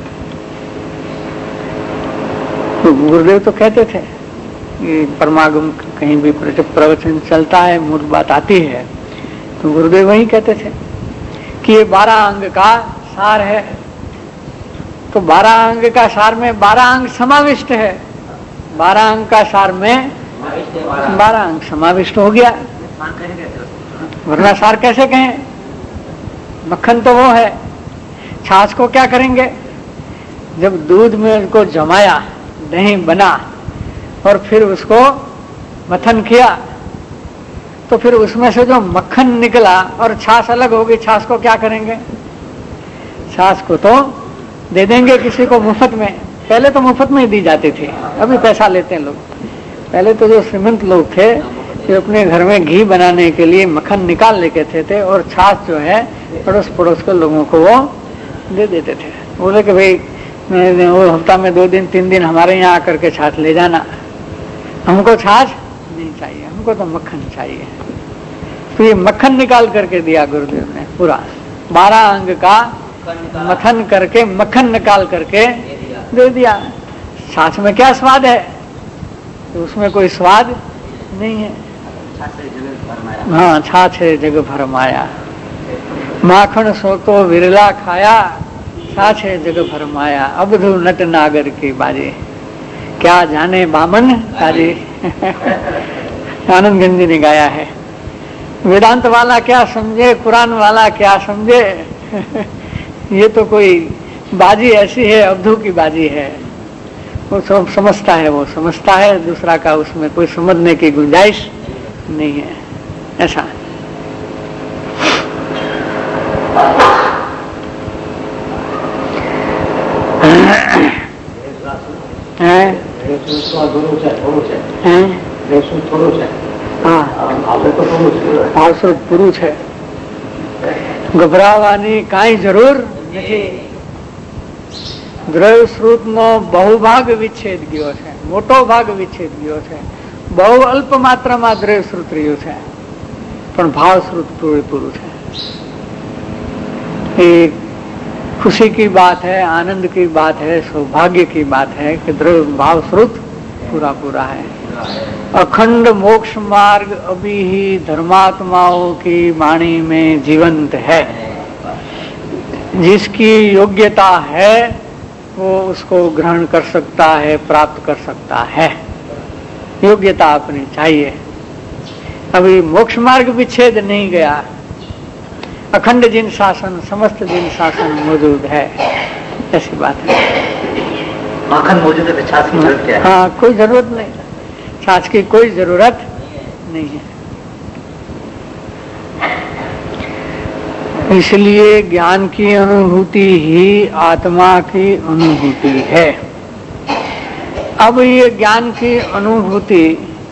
तो गुरुदेव तो कहते थे ये परमागम कहीं भी प्रवचन चलता है, मूल बात आती है, तो गुरुदेव वही कहते थे कि ये बारह अंग का सार है। तो बारह अंग का सार में बारह अंग समाविष्ट है। बारह अंग का सार में बारह अंग समाविष्ट हो गया, वरना सार कैसे कहें। मक्खन तो वो है। छाछ को क्या करेंगे, जब दूध में उसको जमाया, दही बना और फिर उसको मथन किया, तो फिर उसमें से जो मक्खन निकला और छाछ अलग होगी, छाछ को क्या करेंगे। छाछ को तो दे देंगे किसी को मुफ्त में। पहले तो मुफ्त में ही दी जाती थी, अभी पैसा लेते हैं लोग। पहले तो जो श्रीमंत लोग थे कि अपने घर में घी बनाने के लिए मक्खन निकाल लेके थे, थे और छाछ जो है पड़ोस पड़ोस के लोगों को वो दे देते थे। बोले कि भाई वो हफ्ता में दो दिन तीन दिन हमारे यहाँ आकर के छाछ ले जाना, हमको छाछ नहीं चाहिए, हमको तो मक्खन चाहिए। तो ये मक्खन निकाल करके दिया गुरुदेव ने। पूरा बारह अंग का मथन करके मक्खन निकाल करके दे दिया। छाछ में क्या स्वाद है? तो उसमें कोई स्वाद नहीं है। हाँ, छाछ है जग भर माया, माखन सो तो विरला खाया, छाछ है जग भर माया, अबधु नट नागर की बाजे, क्या जाने बामन ताजे। आनंद गंजी ने गाया है। वेदांत वाला क्या समझे, कुरान वाला क्या समझे। ये तो कोई बाजी ऐसी है, अवधू की बाजी है। वो सब समझता है, वो समझता है, दूसरा का उसमें कोई समझने की गुंजाइश नहीं है। ऐसा है। ભાવસ્વરૂપ પૂરું છે, ગભરાવાની કાંઈ જરૂર નથી. દ્રવ્યશ્રુત નો બહુ ભાગ વિચ્છેદ ગયો છે, મોટો ભાગ વિચ્છેદ ગયો છે. બહુ અલ્પ માત્રામાં દ્રવ્યશ્રુત રહ્યું છે, પણ ભાવશ્રુત પૂરેપૂરું છે. એ खुशी की बात है, आनंद की बात है, सौभाग्य की बात है कि द्रव्य भाव श्रुत पूरा पूरा है. अखंड मोक्ष मार्ग अभी ही धर्मात्माओं की वाणी में जीवंत है. जिसकी योग्यता है वो उसको ग्रहण कर सकता है, प्राप्त कर सकता है. योग्यता अपनी चाहिए. अभी मोक्ष मार्ग विच्छेद नहीं गया. अखंड जिन शासन, समस्त जिन शासन मौजूद है, ऐसी बात है. माखन मौजूद है तो छाछ की जरूरत क्या है? हाँ, कोई जरूरत नहीं, छाछ की कोई जरूरत नहीं है. इसलिए ज्ञान की अनुभूति ही आत्मा की अनुभूति है. अब ये ज्ञान की अनुभूति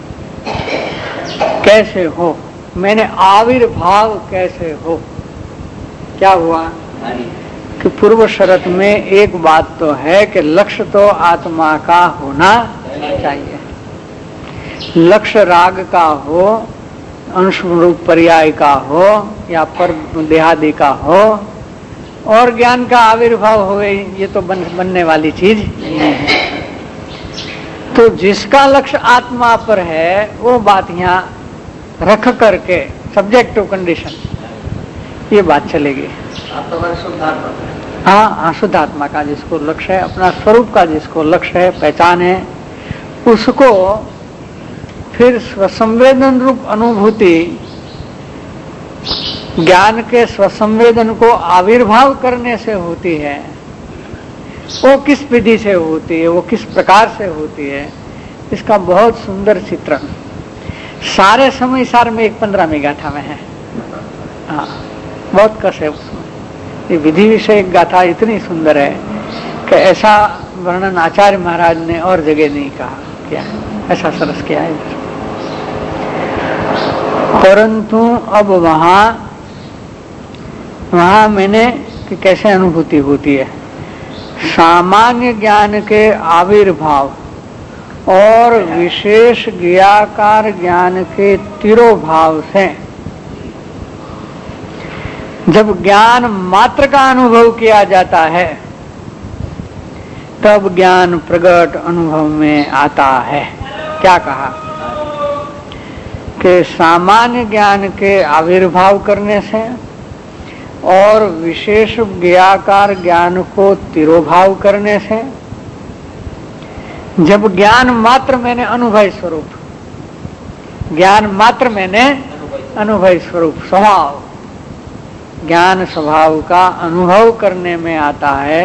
कैसे हो, मैंने आविर्भाव कैसे हो. क्या हुआ कि पूर्व शरत में एक बात तो है कि लक्ष्य तो आत्मा का होना चाहिए. लक्ष्य राग का हो, अंश रूप पर्याय का हो या पर देहादि का हो, और ज्ञान का आविर्भाव हो, ये तो बन, बनने वाली चीज नहीं है. तो जिसका लक्ष्य आत्मा पर है वो बात यहाँ रख करके सब्जेक्ट टू कंडीशन ये बात चलेगी. हाँ हाँ, शुद्ध आत्मा का जिसको लक्ष्य है, अपना स्वरूप का जिसको लक्ष्य है, पहचान है, उसको फिर स्वसंवेदन रूप अनुभूति ज्ञान के स्वसंवेदन को आविर्भाव करने से होती है. वो किस विधि से होती है, वो किस प्रकार से होती है, इसका बहुत सुंदर चित्रण सारे समय सार में एक पंद्रहवीं गाथा में है. हाँ, बहुत कस है उसमें. ये विधि विषय गाथा इतनी सुंदर है कि ऐसा वर्णन आचार्य महाराज ने और जगह नहीं कहा. क्या ऐसा सरस किया है. परंतु अब वहां वहां मैंने कि कैसे अनुभूति होती है. सामान्य ज्ञान के आविर्भाव और विशेष ज्ञाकार ज्ञान के तिरोभाव से जब ज्ञान मात्र का अनुभव किया जाता है तब ज्ञान प्रगट अनुभव में आता है. क्या कहा कि सामान्य ज्ञान के आविर्भाव करने से और विशेष ज्ञाकार ज्ञान को तिरोभाव करने से जब ज्ञान मात्र मैंने अनुभव स्वरूप, ज्ञान मात्र मैंने अनुभव स्वरूप स्वभाव, ज्ञान स्वभाव का अनुभव करने में आता है,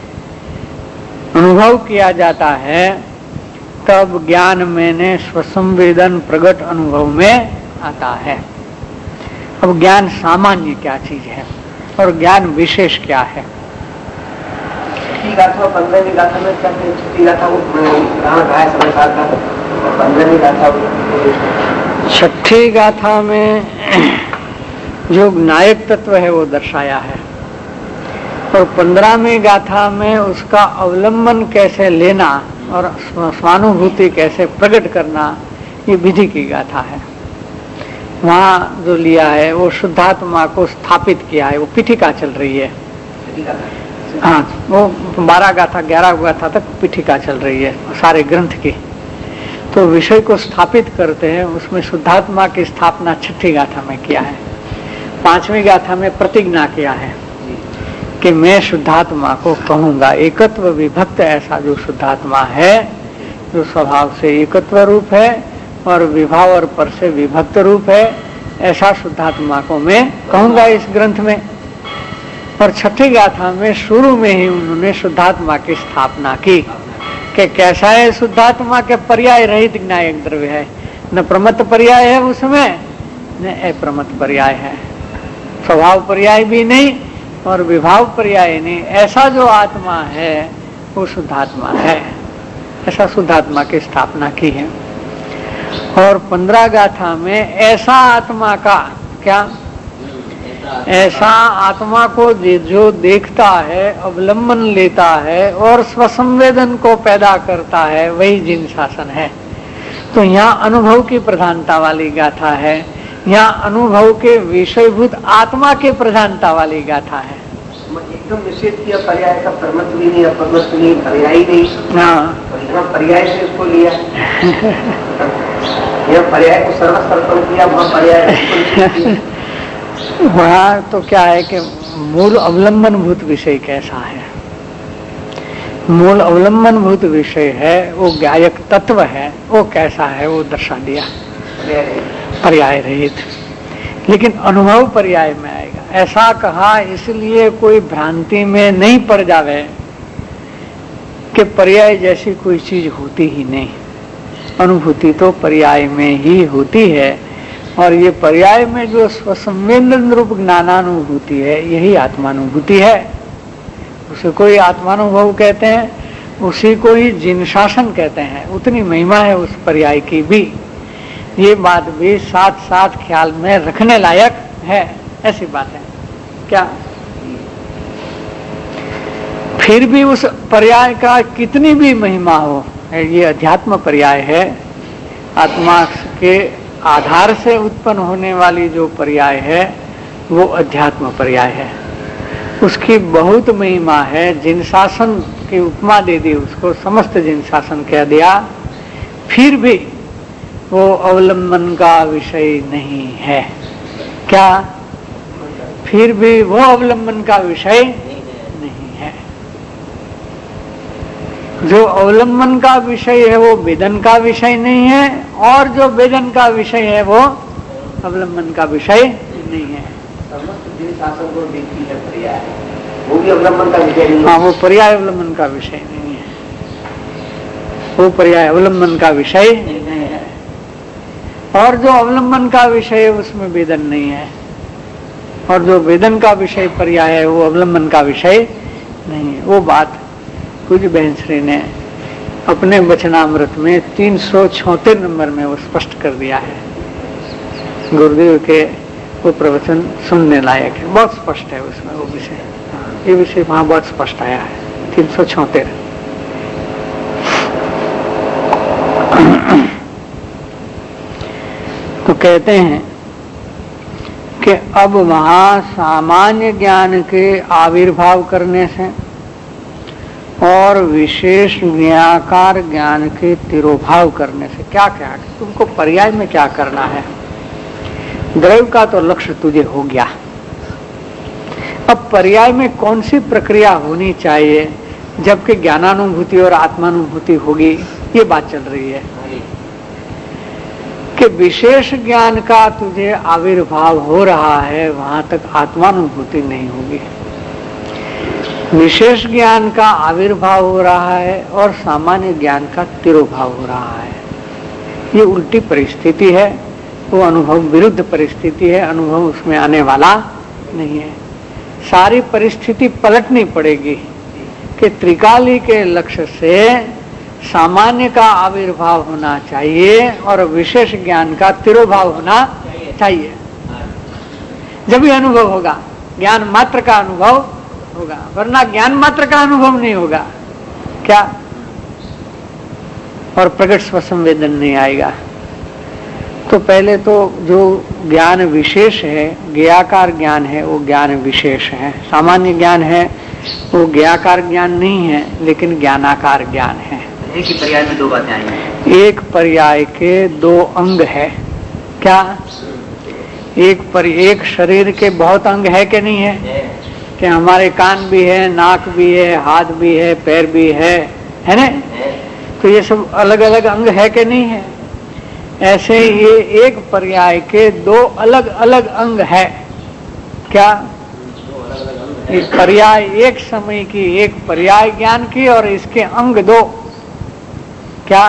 अनुभव किया जाता है, तब ज्ञान मैंने स्वसंवेदन प्रगट अनुभव में आता है. अब ज्ञान सामान्य क्या चीज है और ज्ञान विशेष क्या है. छठी गाथा पंद्रहवीं गाथा में क्या है? छठी गाथा वो कहाँ का है समय साल का, पंद्रहवीं गाथा छठी गाथा में जो नायक तत्व है वो दर्शाया है, और पंद्रहवीं गाथा में उसका अवलंबन कैसे लेना और स्वानुभूति कैसे प्रकट करना, ये विधि की गाथा है. वहाँ जो लिया है वो शुद्धात्मा को स्थापित किया है. वो पीठिका चल रही है. हाँ, वो बारह गाथा ग्यारह गाथा तक पीठिका चल रही है सारे ग्रंथ की। तो विषय को स्थापित करते हैं, उसमें शुद्धात्मा की स्थापना छठी गाथा में किया है। पांचवी गाथा में प्रतिज्ञा किया है कि मैं शुद्धात्मा को कहूंगा, एकत्व विभक्त ऐसा जो शुद्धात्मा है, जो स्वभाव से एकत्व रूप है और विभाव और पर से विभक्त रूप है, ऐसा शुद्धात्मा को मैं कहूंगा इस ग्रंथ में। और छठी गाथा में शुरू में ही उन्होंने शुद्धात्मा की स्थापना की कि कैसा है शुद्धात्मा के पर्याय रहित ज्ञायक द्रव्य है, न प्रमत्त पर्याय है उसमें न अप्रमत्त पर्याय है, स्वभाव पर्याय भी नहीं और विभाव पर्याय नहीं, ऐसा जो आत्मा है वो शुद्धात्मा है। ऐसा शुद्धात्मा की स्थापना की है। और पंद्रह गाथा में ऐसा आत्मा का क्या, ऐसा आत्मा को जो देखता है, अवलंबन लेता है और स्वसंवेदन को पैदा करता है, वही जिन शासन है। तो यहाँ अनुभव की प्रधानता वाली गाथा है, यहाँ अनुभव के विषयभूत आत्मा के प्रधानता वाली गाथा है। एकदम निषेध किया पर्याय का, प्रमत्त भी नहीं, अपरमत्त नहीं, पर्याय नहीं। हाँ, और यहाँ पर्याय से इसको लिया। यह पर्याय को सर्वसर्वम किया, वहाँ पर्याय वहाँ तो क्या है कि मूल अवलंबन भूत विषय कैसा है, मूल अवलंबन भूत विषय है वो ज्ञायक तत्व है, वो कैसा है वो दर्शा दिया, पर्याय रहित। लेकिन अनुभव पर्याय में आएगा, ऐसा कहा इसलिए कोई भ्रांति में नहीं पड़ जावे कि पर्याय जैसी कोई चीज होती ही नहीं। अनुभूति तो पर्याय में ही होती है और ये पर्याय में जो स्वसंवेदन रूप ज्ञानानुभूति है यही आत्मानुभूति है। उसे कोई आत्मानुभव कहते हैं, उसी को ही जिन शासन कहते हैं। उतनी महिमा है उस पर्याय की भी, ये बात भी साथ साथ ख्याल में रखने लायक है। ऐसी बात है क्या? फिर भी उस पर्याय का कितनी भी महिमा हो, ये अध्यात्म पर्याय है। आत्मा के आधार से उत्पन्न होने वाली जो पर्याय है वो अध्यात्म पर्याय है, उसकी बहुत महिमा है। जिन शासन की उपमा दे दी उसको, समस्त जिन शासन कह दिया, फिर भी वो अवलंबन का विषय नहीं है। क्या? फिर भी वो अवलंबन का विषय नहीं है। जो अवलंबन का विषय है वो वेदन का विषय नहीं है, और जो वेदन का विषय है वो अवलंबन का विषय नहीं है। शासन को देखती है पर्याय, वो भी अवलंबन का विषय नहीं है। हाँ, वो पर्याय अवलंबन का विषय नहीं है, वो पर्याय अवलंबन का विषय नहीं है। और जो अवलंबन का विषय है उसमें वेदन नहीं है, और जो वेदन का विषय पर्याय है वो अवलंबन का विषय नहीं है। वो बात पूज्य बहन श्री ने अपने वचनामृत में तीन सौ छोहत्तर नंबर में वो स्पष्ट कर दिया है। गुरुदेव के वो प्रवचन सुनने लायक है, बहुत स्पष्ट है उसमें वो विषय। ये विषय वहां बहुत स्पष्ट आया है, तीन सौ छोहत्तर। तो कहते हैं कि अब वहां सामान्य ज्ञान के आविर्भाव करने से और विशेष ज्ञाकार ज्ञान के तिरोभाव करने से क्या क्या, तुमको पर्याय में क्या करना है? द्रव्य का तो लक्ष्य तुझे हो गया, अब पर्याय में कौन सी प्रक्रिया होनी चाहिए जबकि ज्ञानानुभूति और आत्मानुभूति होगी, ये बात चल रही है कि विशेष ज्ञान का तुझे आविर्भाव हो रहा है, वहां तक आत्मानुभूति नहीं होगी। विशेष ज्ञान का आविर्भाव हो रहा है और सामान्य ज्ञान का तिरोभाव हो रहा है। ये उल्टी परिस्थिति है, वो अनुभव विरुद्ध परिस्थिति है, अनुभव उसमें आने वाला नहीं है। सारी परिस्थिति पलटनी पड़ेगी कि त्रिकाली के लक्ष्य से सामान्य का आविर्भाव होना चाहिए और विशेष ज्ञान का तिरोभाव होना चाहिए, जब भी अनुभव होगा। ज्ञान मात्र का अनुभव होगा, वरना ज्ञान मात्र का अनुभव नहीं होगा। क्या? और प्रकट स्वसंवेदन नहीं आएगा। तो पहले तो जो ज्ञान विशेष है, ज्ञाकार ज्ञान है, वो ज्ञान विशेष है। सामान्य ज्ञान है वो ज्ञाकार ज्ञान नहीं है, लेकिन ज्ञानाकार ज्ञान है। एक ही पर्याय में दो बातें आई हैं। एक पर्याय के दो अंग है। क्या? एक पर एक शरीर के बहुत अंग है कि नहीं है? कि हमारे कान भी है, नाक भी है, हाथ भी है, पैर भी है, है ना? तो ये सब अलग अलग अंग है कि नहीं है? ऐसे ये एक पर्याय के दो अलग अलग अंग है। क्या? एक पर्याय एक समय की, एक पर्याय ज्ञान की, और इसके अंग दो। क्या?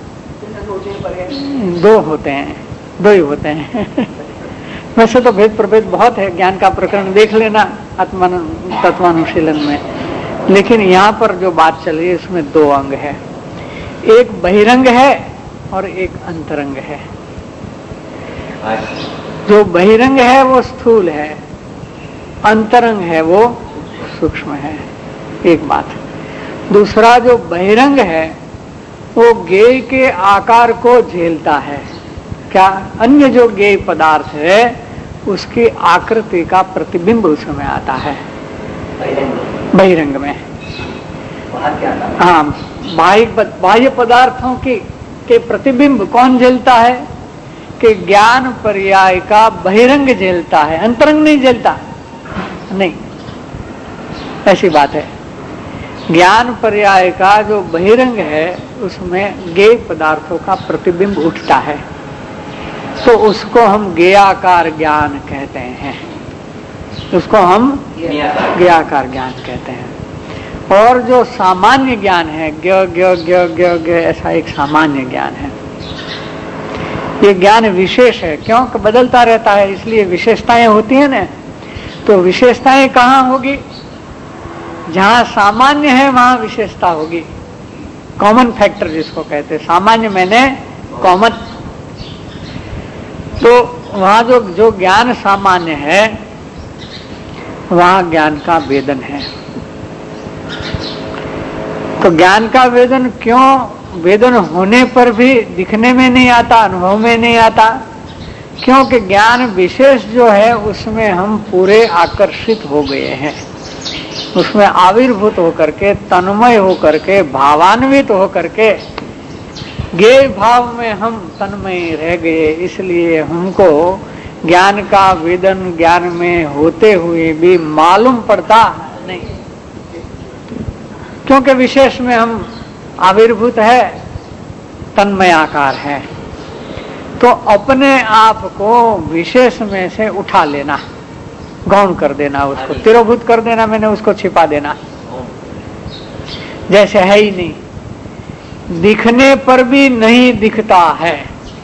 दो होते हैं, दो ही होते हैं। वैसे तो भेद प्रभेद बहुत है, ज्ञान का प्रकरण देख लेना आत्मा तत्वानुशीलन में, लेकिन यहाँ पर जो बात चल रही है उसमें दो अंग है। एक बहिरंग है और एक अंतरंग है। जो बहिरंग है वो स्थूल है, अंतरंग है वो सूक्ष्म है। एक बात। दूसरा, जो बहिरंग है वो ज्ञेय के आकार को झेलता है। क्या? अन्य जो ज्ञेय पदार्थ है उसकी आकृति का प्रतिबिंब उसमें आता है बहिरंग में। हाँ, बाह्य बाह्य पदार्थों की के प्रतिबिंब कौन झेलता है? कि ज्ञान पर्याय का बहिरंग झेलता है, अंतरंग नहीं झेलता। नहीं, ऐसी बात है। ज्ञान पर्याय का जो बहिरंग है उसमें ज्ञेय पदार्थों का प्रतिबिंब उठता है, तो उसको हम ज्ञेयाकार ज्ञान कहते हैं। उसको हम ज्ञेयाकार ज्ञान कहते हैं। और जो सामान्य ज्ञान है, ज्ञ ज्ञ ज्ञ ज्ञ ज्ञ ऐसा एक सामान्य ज्ञान है। ये ज्ञान विशेष है, क्यों? बदलता रहता है, इसलिए विशेषताएं होती है ना। तो विशेषताएं कहाँ होगी? जहाँ सामान्य है वहाँ विशेषता होगी। कॉमन फैक्टर जिसको कहते हैं, सामान्य मैंने कॉमन। तो वहाँ जो जो ज्ञान सामान्य है वहाँ ज्ञान का वेदन है। तो ज्ञान का वेदन क्यों? वेदन होने पर भी दिखने में नहीं आता, अनुभव में नहीं आता, क्योंकि ज्ञान विशेष जो है उसमें हम पूरे आकर्षित हो गए हैं, उसमें आविर्भूत होकर के, तन्मय होकर के, भावान्वित होकर के, ज्ञेय भाव में हम तन्मय रह गए। इसलिए हमको ज्ञान का वेदन ज्ञान में होते हुए भी मालूम पड़ता नहीं, क्योंकि विशेष में हम आविर्भूत है, तन्मय आकार है। तो अपने आप को विशेष में से उठा लेना, गौण कर देना, उसको तिरोभूत कर देना, मैंने उसको छिपा देना, जैसे है ही नहीं, दिखने पर भी नहीं दिखता है।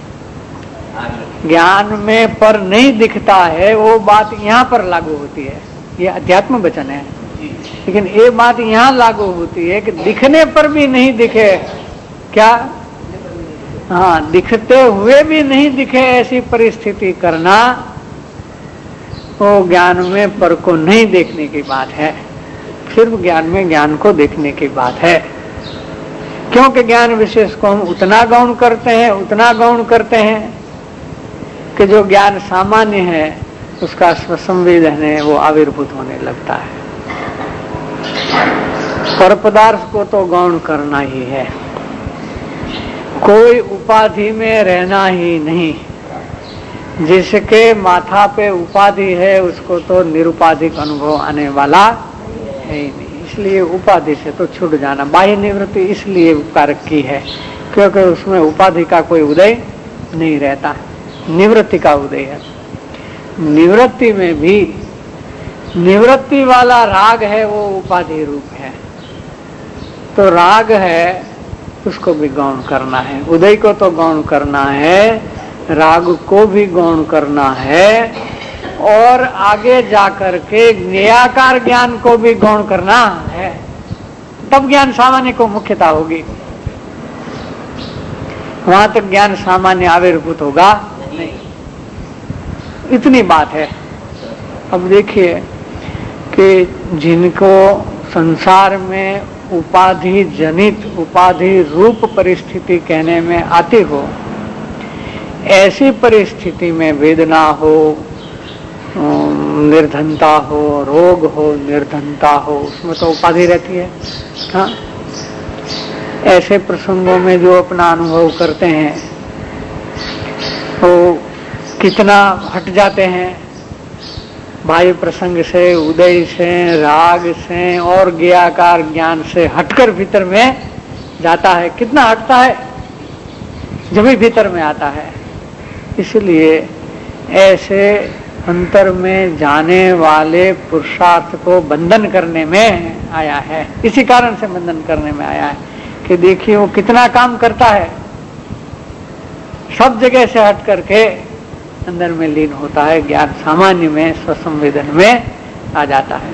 ज्ञान में पर नहीं दिखता है, वो बात यहाँ पर लागू होती है। ये अध्यात्म वचन है, लेकिन ये बात यहाँ लागू होती है कि दिखने पर भी नहीं दिखे। क्या? हाँ, दिखते हुए भी नहीं दिखे, ऐसी परिस्थिति करना वो ज्ञान में पर को नहीं देखने की बात है, सिर्फ ज्ञान में ज्ञान को देखने की बात है। क्योंकि ज्ञान विशेष को हम उतना गौण करते हैं, उतना गौण करते हैं कि जो ज्ञान सामान्य है उसका स्वसंवेदन है वो आविर्भूत होने लगता है। पर पदार्थ को तो गौण करना ही है, कोई उपाधि में रहना ही नहीं। जिसके माथा पे उपाधि है उसको तो निरुपाधिक अनुभव आने वाला है ही नहीं। इसलिए उपाधि से तो छूट जाना। बाह्य निवृत्ति इसलिए कारक की है क्योंकि उसमें उपाधि का कोई उदय नहीं रहता, निवृत्ति का उदय है। निवृत्ति में भी निवृत्ति वाला राग है, वो उपाधि रूप है। तो राग है उसको भी गौण करना है, उदय को तो गौण करना है, राग को भी गौण करना है, और आगे जाकर के ज्ञेयाकार ज्ञान को भी गौण करना है। तब ज्ञान सामान्य को मुख्यता होगी, वहां तक ज्ञान सामान्य आविर्भूत होगा नहीं। इतनी बात है। अब देखिए कि जिनको संसार में उपाधि जनित, उपाधि रूप परिस्थिति कहने में आती हो, ऐसी परिस्थिति में वेदना हो, निर्धनता हो, रोग हो, निर्धनता हो, उसमें तो उपाधि रहती है। हाँ, ऐसे प्रसंगों में जो अपना अनुभव करते हैं वो कितना हट जाते हैं बाह्य प्रसंग से, उदय से, राग से और ज्ञाकार ज्ञान से हटकर भीतर में जाता है। कितना हटता है जब भी भीतर में आता है। इसलिए ऐसे अंतर में जाने वाले पुरुषार्थ को बंधन करने में आया है। इसी कारण से बंधन करने में आया है कि देखिए वो कितना काम करता है, सब जगह से हट करके अंदर में लीन होता है, ज्ञान सामान्य में, स्वसंवेदन में आ जाता है।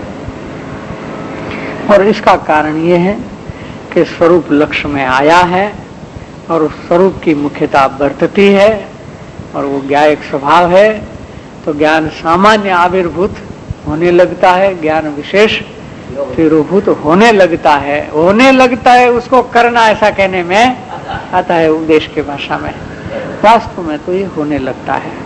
और इसका कारण ये है कि स्वरूप लक्ष्य में आया है और उस स्वरूप की मुख्यता बरतती है और वो ज्ञायक स्वभाव है, तो ज्ञान सामान्य आविर्भूत होने लगता है, ज्ञान विशेष तिरोभूत होने लगता है। होने लगता है उसको करना ऐसा कहने में आता है उपदेश के भाषा में, वास्तव में तो ये होने लगता है।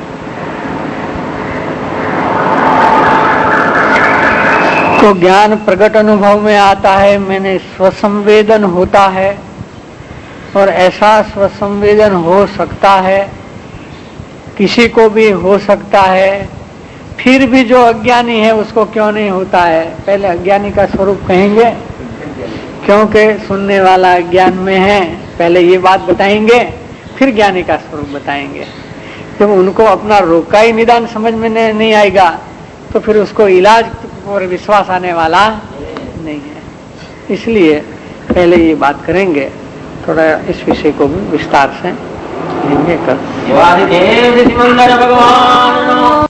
तो ज्ञान प्रकट अनुभव में आता है, मैंने स्वसंवेदन होता है और ऐसा स्वसंवेदन हो सकता है, किसी को भी हो सकता है। फिर भी जो अज्ञानी है उसको क्यों नहीं होता है? पहले अज्ञानी का स्वरूप कहेंगे, क्योंकि सुनने वाला अज्ञान में है। पहले ये बात बताएंगे, फिर ज्ञानी का स्वरूप बताएंगे। जब उनको अपना रोग का ही निदान समझ में नहीं आएगा तो फिर उसको इलाज और विश्वास आने वाला नहीं है। इसलिए पहले ये बात करेंगे, थोड़ा इस विषय को भी विस्तार से लेंगे कल। भगवान